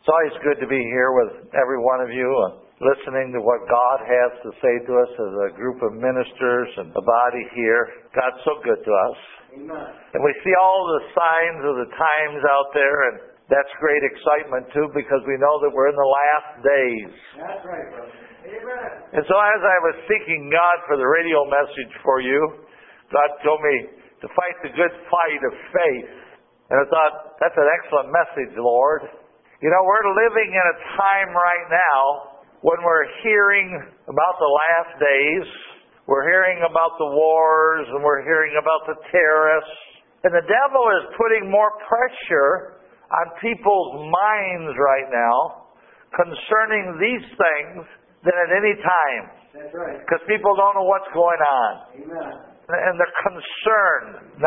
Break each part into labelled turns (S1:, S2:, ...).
S1: It's always good to be here with every one of you, listening to what God has to say to us as a group of ministers and the body here. God's so good to us.
S2: Amen.
S1: And we see all the signs of the times out there, and that's great excitement too, because we know that we're in the last days.
S2: That's right, brother. Amen.
S1: And so as I was seeking God for the radio message for you, God told me to fight the good fight of faith. And I thought, that's an excellent message, Lord. You know, we're living in a time right now when we're hearing about the last days. We're hearing about the wars, and we're hearing about the terrorists. And the devil is putting more pressure on people's minds right now concerning these things than at any time.
S2: That's right.
S1: Because people don't know what's going on.
S2: Amen.
S1: And they're concerned.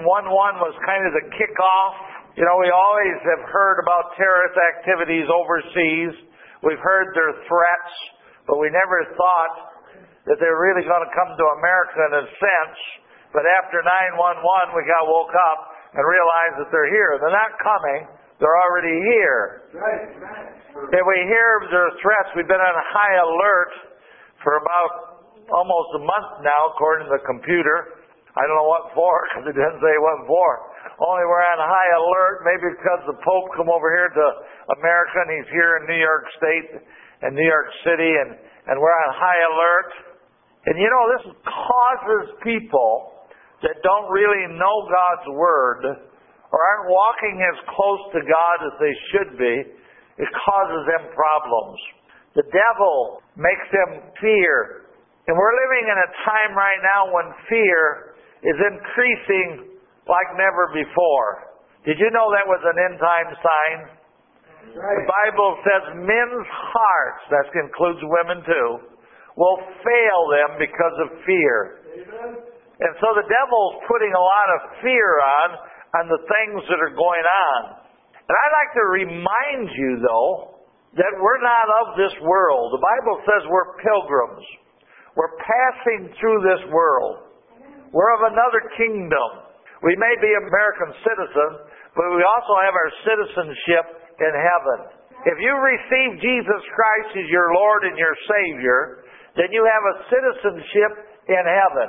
S1: 911 was kind of the kickoff. You know, we always have heard about terrorist activities overseas. We've heard their threats, but we never thought that they're really going to come to America in a sense. But after 911, we got woke up and realized that they're here. They're not coming. They're already here.
S2: Right.
S1: If we hear their threats, we've been on high alert for about almost a month now, according to the computer. I don't know what for, because it didn't say what for. Only we're on high alert, maybe because the Pope come over here to America, and he's here in New York State and New York City, and we're on high alert. And you know, this causes people that don't really know God's Word or aren't walking as close to God as they should be. It causes them problems. The devil makes them fear. And we're living in a time right now when fear is increasing like never before. Did you know that was an end time sign?
S2: Right.
S1: The Bible says men's hearts, that includes women too, will fail them because of fear.
S2: Amen.
S1: And so the devil's putting a lot of fear on the things that are going on. And I'd like to remind you, though, that we're not of this world. The Bible says we're pilgrims. We're passing through this world. We're of another kingdom. We may be American citizens, but we also have our citizenship in heaven. If you receive Jesus Christ as your Lord and your Savior, then you have a citizenship in heaven.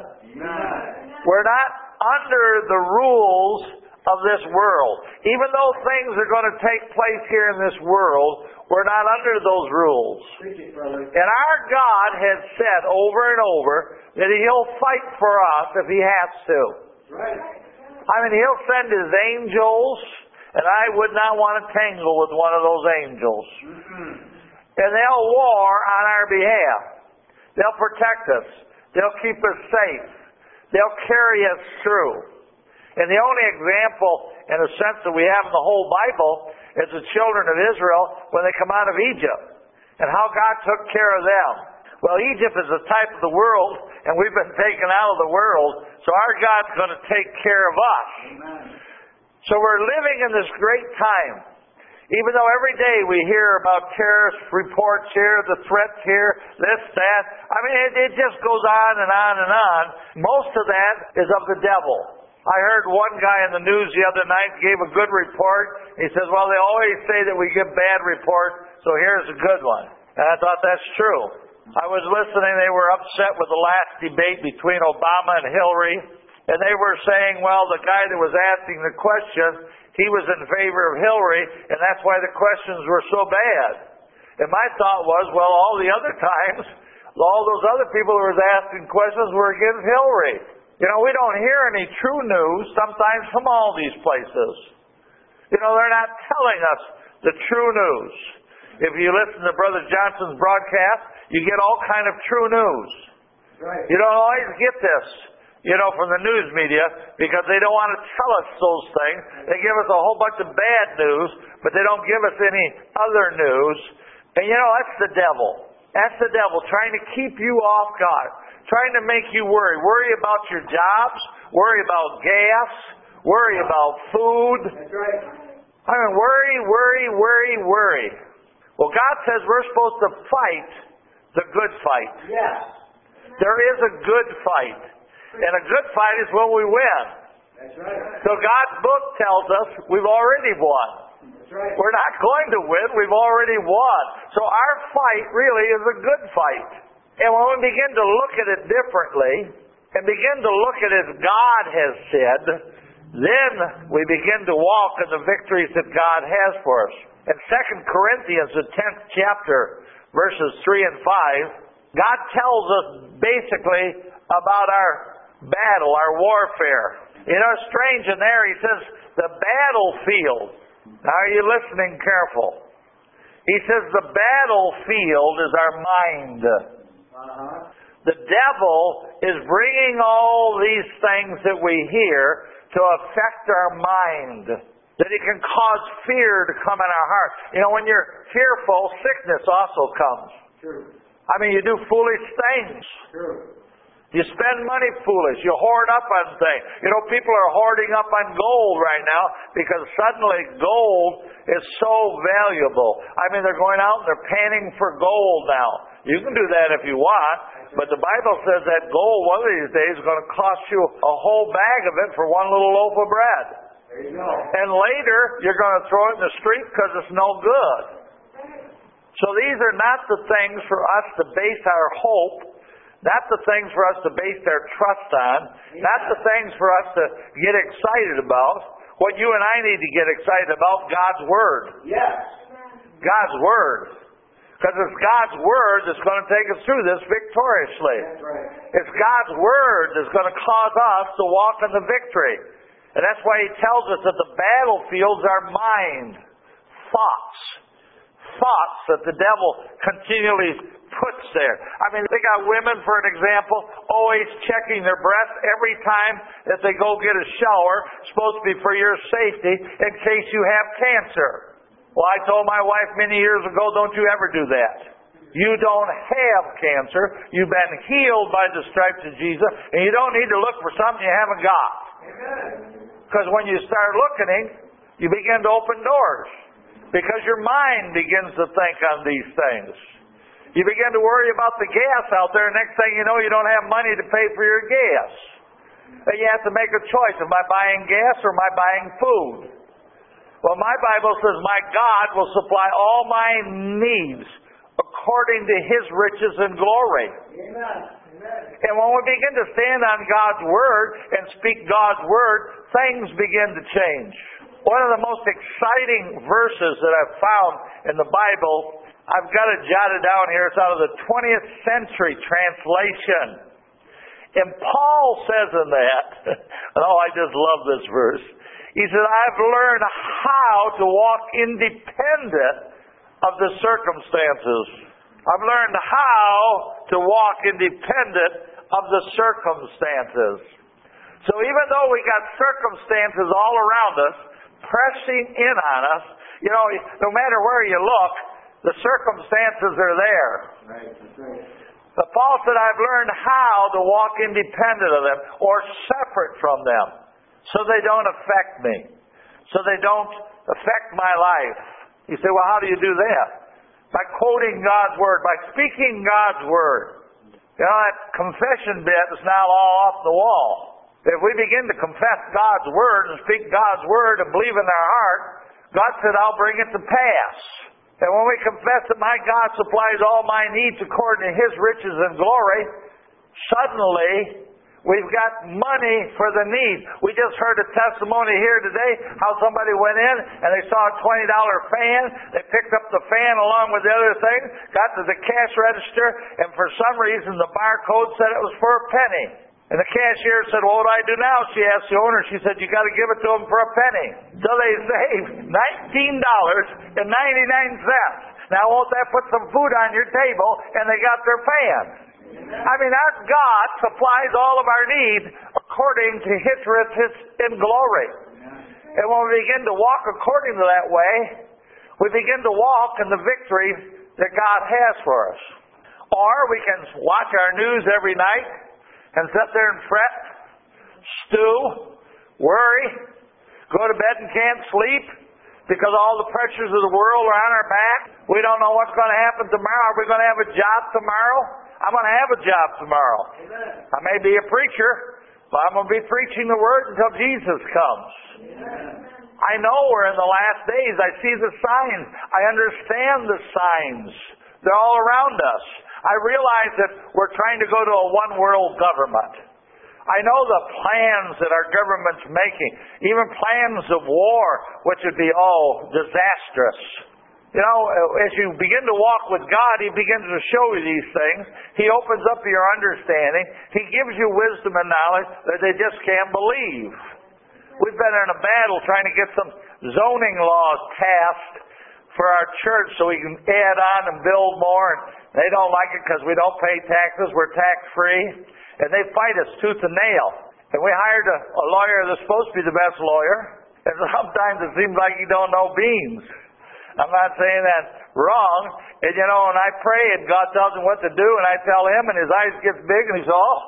S2: Amen.
S1: We're not under the rules of this world. Even though things are going to take place here in this world, we're not under those rules.
S2: Preach it, brother.
S1: And our God has said over and over that He'll fight for us if He has to.
S2: Right.
S1: I mean, He'll send His angels, and I would not want to tangle with one of those angels.
S2: Mm-hmm.
S1: And they'll war on our behalf. They'll protect us. They'll keep us safe. They'll carry us through. And the only example, in a sense, that we have in the whole Bible is the children of Israel when they come out of Egypt and how God took care of them. Well, Egypt is a type of the world, and we've been taken out of the world, so our God's going to take care of us.
S2: Amen.
S1: So we're living in this great time. Even though every day we hear about terrorist reports here, the threats here, this, that. I mean, it just goes on and on and on. Most of that is of the devil. I heard one guy in the news the other night gave a good report. He says, well, they always say that we give bad reports, so here's a good one. And I thought that's true. I was listening. They were upset with the last debate between Obama and Hillary. And they were saying, well, the guy that was asking the question, he was in favor of Hillary, and that's why the questions were so bad. And my thought was, well, all the other times, all those other people who were asking questions were against Hillary. You know, we don't hear any true news sometimes from all these places. You know, they're not telling us the true news. If you listen to Brother Johnson's broadcast, you get all kind of true news.
S2: Right.
S1: You don't always get this, you know, from the news media, because they don't want to tell us those things. They give us a whole bunch of bad news, but they don't give us any other news. And you know, that's the devil. That's the devil trying to keep you off God, trying to make you worry. Worry about your jobs, worry about gas, worry about food.
S2: That's right.
S1: I mean, worry. Well, God says we're supposed to fight the good fight.
S2: Yes.
S1: There is a good fight. And a good fight is when we win.
S2: That's right.
S1: So God's book tells us we've already won.
S2: That's right.
S1: We're not going to win. We've already won. So our fight really is a good fight. And when we begin to look at it differently and begin to look at it as God has said, then we begin to walk in the victories that God has for us. In 2 Corinthians, the 10th chapter, verses 3 and 5, God tells us basically about our battle, our warfare. You know, strange in there, he says, the battlefield. Now are you listening careful? He says the battlefield is our mind. The devil is bringing all these things that we hear to affect our mind. That it can cause fear to come in our heart. You know, when you're fearful, sickness also comes.
S2: True.
S1: I mean, you do foolish things.
S2: True.
S1: You spend money foolish. You hoard up on things. You know, people are hoarding up on gold right now because suddenly gold is so valuable. I mean, they're going out and they're panning for gold now. You can do that if you want, but the Bible says that gold one of these days is going to cost you a whole bag of it for one little loaf of bread.
S2: There you go.
S1: And later, you're going to throw it in the street because it's no good. So these are not the things for us to base our hope, not the things for us to base our trust on, not the things for us to get excited about. What you and I need to get excited about, God's Word.
S2: Yes.
S1: God's Word. Because it's God's Word that's going to take us through this victoriously.
S2: That's right.
S1: It's God's Word that's going to cause us to walk in the victory. And that's why He tells us that the battlefield's our mind. Thoughts. Thoughts that the devil continually puts there. I mean, they got women, for an example, always checking their breath every time that they go get a shower. It's supposed to be for your safety in case you have cancer. Well, I told my wife many years ago, don't you ever do that. You don't have cancer. You've been healed by the stripes of Jesus, and you don't need to look for something you haven't got. Because when you start looking, you begin to open doors. Because your mind begins to think on these things. You begin to worry about the gas out there, and next thing you know, you don't have money to pay for your gas. And you have to make a choice. Am I buying gas or am I buying food? Well, my Bible says my God will supply all my needs according to His riches and glory.
S2: Amen.
S1: And when we begin to stand on God's Word and speak God's Word, things begin to change. One of the most exciting verses that I've found in the Bible, I've got it jotted down here. It's out of the 20th century translation. And Paul says in that, oh, I just love this verse. He said, I've learned how to walk independent of the circumstances. I've learned how to walk independent of the circumstances. So even though we got circumstances all around us, pressing in on us, you know, no matter where you look, the circumstances are there.
S2: Right. That's right.
S1: But Paul said, I've learned how to walk independent of them or separate from them so they don't affect me, so they don't affect my life. You say, well, how do you do that? By quoting God's Word, by speaking God's Word. You know, that confession bit is now all off the wall. If we begin to confess God's Word and speak God's Word and believe in our heart, God said, I'll bring it to pass. And when we confess that my God supplies all my needs according to His riches and glory, suddenly we've got money for the need. We just heard a testimony here today how somebody went in and they saw a $20 fan. They picked up the fan along with the other things, got to the cash register, and for some reason the barcode said it was for a penny. And the cashier said, well, what do I do now? She asked the owner. She said, you got to give it to them for a penny. So they saved $19.99. Now won't that put some food on your table? And they got their fan. I mean, our God supplies all of our needs according to His riches and glory. And when we begin to walk according to that way, we begin to walk in the victory that God has for us. Or we can watch our news every night and sit there and fret, stew, worry, go to bed and can't sleep because all the pressures of the world are on our back. We don't know what's going to happen tomorrow. Are we going to have a job tomorrow? I'm going to have a job tomorrow.
S2: Amen.
S1: I may be a preacher, but I'm going to be preaching the Word until Jesus comes.
S2: Amen.
S1: I know we're in the last days. I see the signs. I understand the signs. They're all around us. I realize that we're trying to go to a one-world government. I know the plans that our government's making, even plans of war, which would be all disastrous. You know, as you begin to walk with God, He begins to show you these things. He opens up your understanding. He gives you wisdom and knowledge that they just can't believe. We've been in a battle trying to get some zoning laws passed for our church so we can add on and build more. And they don't like it because we don't pay taxes. We're tax-free. And they fight us tooth and nail. And we hired a lawyer that's supposed to be the best lawyer. And sometimes it seems like he don't know beans. I'm not saying that wrong. And you know, and I pray and God tells him what to do, and I tell him, and his eyes get big, and he says, oh,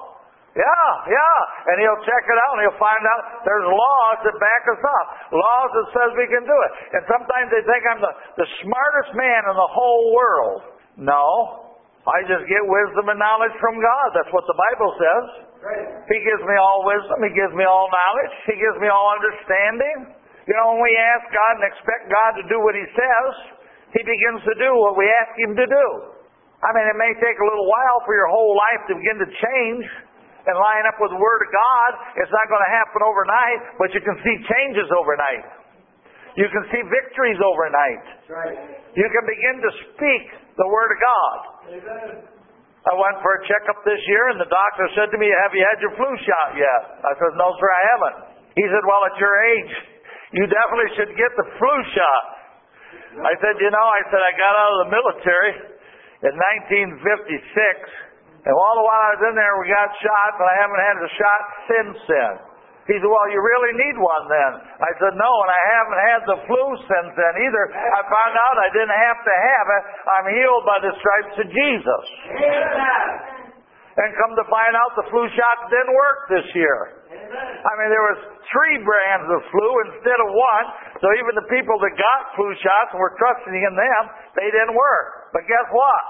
S1: yeah. And he'll check it out, and he'll find out there's laws that back us up. Laws that says we can do it. And sometimes they think I'm the smartest man in the whole world. No. I just get wisdom and knowledge from God. That's what the Bible says. He gives me all wisdom. He gives me all knowledge. He gives me all understanding. You know, when we ask God and expect God to do what He says, He begins to do what we ask Him to do. I mean, it may take a little while for your whole life to begin to change and line up with the Word of God. It's not going to happen overnight, but you can see changes overnight. You can see victories overnight. You can begin to speak the Word of God.
S2: Amen.
S1: I went for a checkup this year, and the doctor said to me, have you had your flu shot yet? I said, no, sir, I haven't. He said, well, at your age, you definitely should get the flu shot. I said, I got out of the military in 1956, and all the while I was in there, we got shots, and I haven't had a shot since then. He said, well, you really need one then. I said, no, and I haven't had the flu since then either. I found out I didn't have to have it. I'm healed by the stripes of Jesus.
S2: Amen.
S1: And come to find out the flu shot didn't work this year.
S2: Amen.
S1: I mean, there was 3 brands of flu instead of 1. So even the people that got flu shots and were trusting in them, they didn't work. But guess what?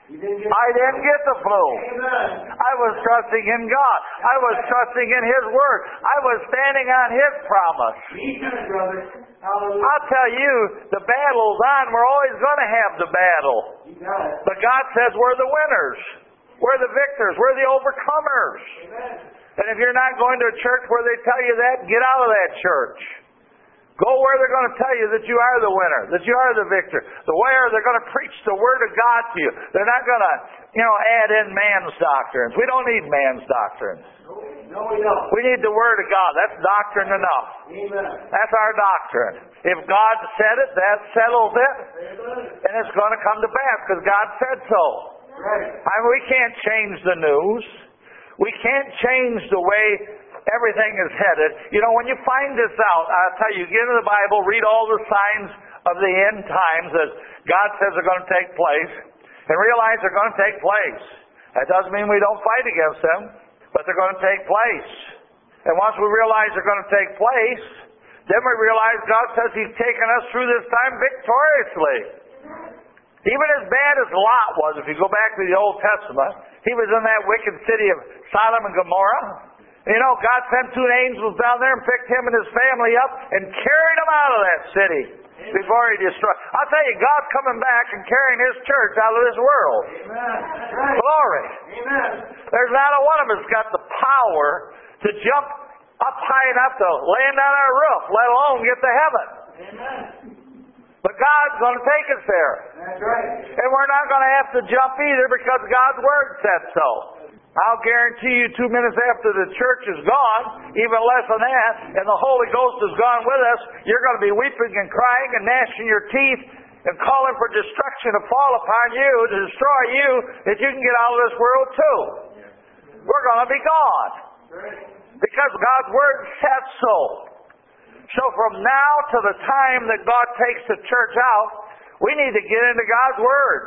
S1: I didn't get the flu.
S2: Amen.
S1: I was trusting in God. I was trusting in His Word. I was standing on His promise.
S2: Amen, brother. Hallelujah.
S1: I'll tell you, the battle's on. We're always going to have the battle.
S2: You got it.
S1: But God says we're the winners. We're the victors. We're the overcomers.
S2: Amen.
S1: And if you're not going to a church where they tell you that, get out of that church. Go where they're going to tell you that you are the winner, that you are the victor. Where they're going to preach the Word of God to you. They're not going to, add in man's doctrines. We don't need man's doctrines.
S2: No, we don't.
S1: We need the Word of God. That's doctrine enough.
S2: Amen.
S1: That's our doctrine. If God said it, that settles it.
S2: Amen.
S1: And it's going to come to pass because God said so.
S2: Right.
S1: I mean, we can't change the news. We can't change the way everything is headed. When you find this out, I'll tell you, get into the Bible, read all the signs of the end times that God says are going to take place, and realize they're going to take place. That doesn't mean we don't fight against them, but they're going to take place. And once we realize they're going to take place, then we realize God says He's taken us through this time victoriously. Even as bad as Lot was, if you go back to the Old Testament, he was in that wicked city of Sodom and Gomorrah. God sent 2 angels down there and picked him and his family up and carried him out of that city before He destroyed. I'll tell you, God's coming back and carrying His church out of this world.
S2: Amen. Right.
S1: Glory.
S2: Amen.
S1: There's not a one of us got the power to jump up high enough to land on our roof, let alone get to heaven.
S2: Amen.
S1: But God's going to take us there.
S2: That's right.
S1: And we're not going to have to jump either because God's Word said so. I'll guarantee you 2 minutes after the church is gone, even less than that, and the Holy Ghost is gone with us, you're going to be weeping and crying and gnashing your teeth and calling for destruction to fall upon you, to destroy you, that you can get out of this world too. We're going to be gone. Because God's Word said so. So from now to the time that God takes the church out, we need to get into God's Word.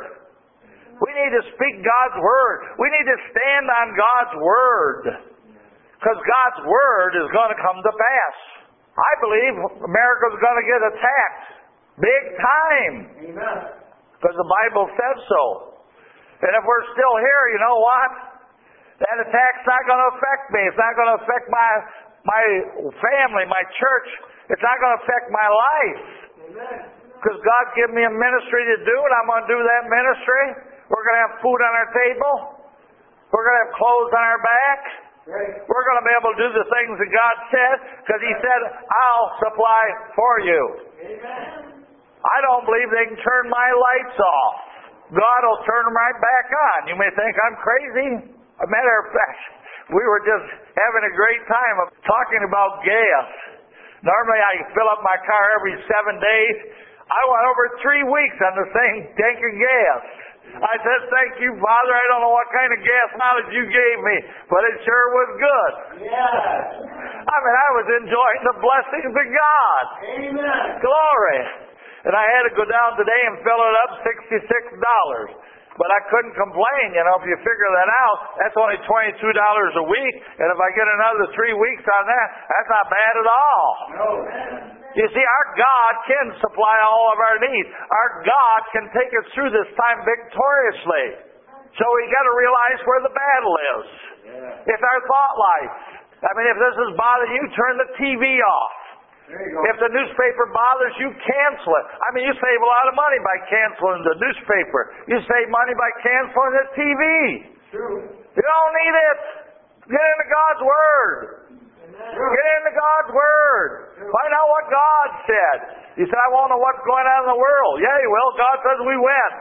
S1: We need to speak God's Word. We need to stand on God's Word. Because God's Word is going to come to pass. I believe America's going to get attacked. Big time.
S2: Amen.
S1: Because the Bible says so. And if we're still here, you know what? That attack's not going to affect me. It's not going to affect my family, my church. It's not going to affect my life. Because God gave me a ministry to do, and I'm going to do that ministry. We're going to have food on our table. We're going to have clothes on our back. We're going to be able to do the things that God said, because He said, I'll supply for you. I don't believe they can turn my lights off. God will turn them right back on. You may think I'm crazy. As a matter of fact, we were just having a great time of talking about gas. Normally I fill up my car every 7 days. I went over 3 weeks on the same tank of gas. I said, thank you, Father. I don't know what kind of gas mileage you gave me, but it sure was good. I mean, I was enjoying the blessings of God.
S2: Amen.
S1: Glory. And I had to go down today and fill it up, $66. But I couldn't complain. You know, if you figure that out, that's only $22 a week. And if I get another 3 weeks on that, that's not bad at all.
S2: No.
S1: You see, our God can supply all of our needs. Our God can take us through this time victoriously. So we got to realize where the battle is. It's our thought life. I mean, if this is bothering you, turn the TV off.
S2: There you go.
S1: If the newspaper bothers you, cancel it. I mean, you save a lot of money by canceling the newspaper. You save money by canceling the TV.
S2: True.
S1: You don't need it. Get into God's Word. Get into God's Word. Find out what God said. You said, I won't know what's going on in the world. Yeah, you will. God says we win.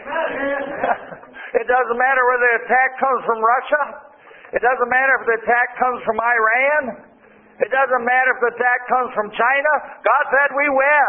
S1: It doesn't matter whether the attack comes from Russia. It doesn't matter if the attack comes from Iran. It doesn't matter if the attack comes from China. God said we win.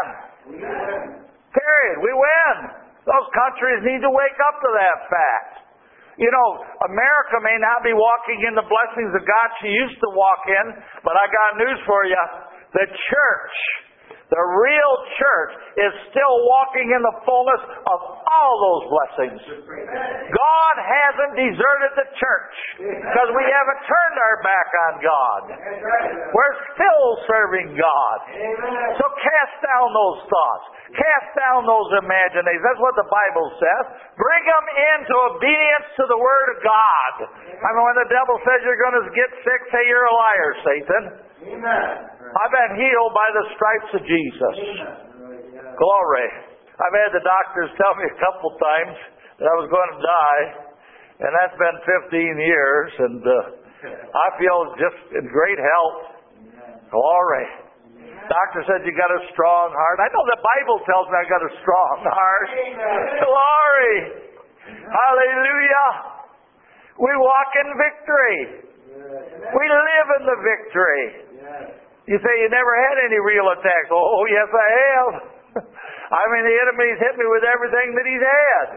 S1: Period. We win. Those countries need to wake up to that fact. You know, America may not be walking in the blessings of God she used to walk in, but I got news for you. The church, the real church, is still walking in the fullness of all those blessings. God hasn't deserted the church because we haven't turned our back on God. We're still serving God. So cast down those thoughts. Cast down those imaginations. That's what the Bible says. Bring them into obedience to the Word of God. I mean, when the devil says you're going to get sick, say you're a liar, Satan. I've been healed by the stripes of Jesus. Glory. I've had the doctors tell me a couple times that I was going to die, and that's been 15 years, and I feel just in great health. Glory. Doctor said you got a strong heart. I know the Bible tells me I got a strong heart. Glory. Hallelujah. We walk in victory. We live in the victory. You say you never had any real attacks. Oh, yes, I have. I mean, the enemy's hit me with everything that he's had.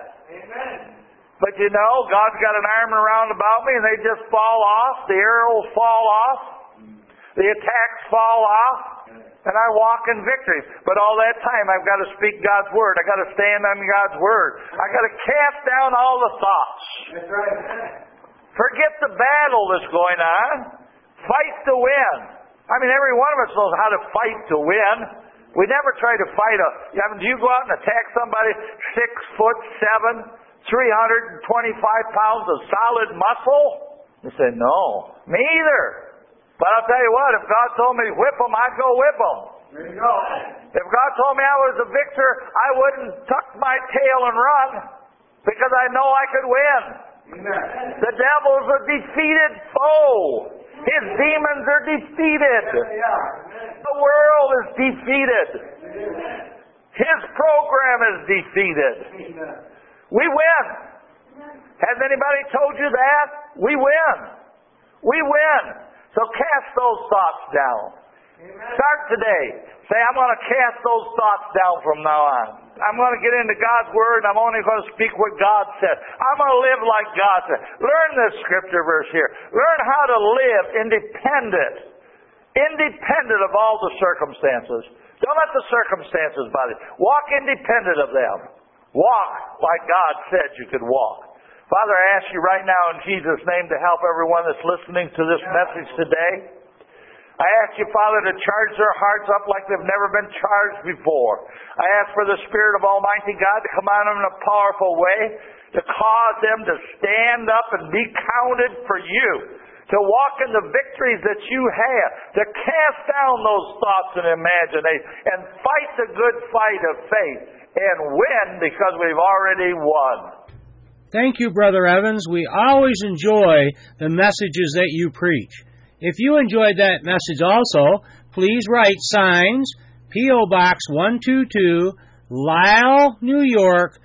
S1: But you know, God's got an arm around about me, and they just fall off. The arrows fall off. The attacks fall off. And I walk in victory. But all that time, I've got to speak God's Word. I've got to stand on God's Word. I've got to cast down all the thoughts. Forget the battle that's going on. Fight to win. I mean, every one of us knows how to fight to win. We never try to fight I mean, do you go out and attack somebody 6'7", 325 pounds of solid muscle? You say, no. Me either. But I'll tell you what, if God told me whip them, I'd go whip them.
S2: There you go.
S1: If God told me I was a victor, I wouldn't tuck my tail and run, because I know I could win. The devil's a defeated foe. His demons are defeated. The world is defeated. His program is defeated. We win. Has anybody told you that? We win. We win. So cast those thoughts down. Start today. Say, I'm going to cast those thoughts down from now on. I'm going to get into God's Word, and I'm only going to speak what God said. I'm going to live like God said. Learn this scripture verse here. Learn how to live independent of all the circumstances. Don't let the circumstances bother you. Walk independent of them. Walk like God said you could walk. Father, I ask you right now in Jesus' name to help everyone that's listening to this message today. I ask you, Father, to charge their hearts up like they've never been charged before. I ask for the Spirit of Almighty God to come on them in a powerful way, to cause them to stand up and be counted for you, to walk in the victories that you have, to cast down those thoughts and imaginations, and fight the good fight of faith, and win because we've already won.
S3: Thank you, Brother Evans. We always enjoy the messages that you preach. If you enjoyed that message also, please write signs, P.O. Box 122, Lisle, New York,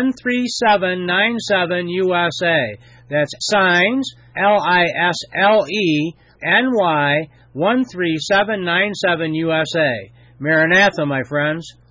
S3: 13797 USA. That's signs, LISLE, NY, 13797 USA. Maranatha, my friends.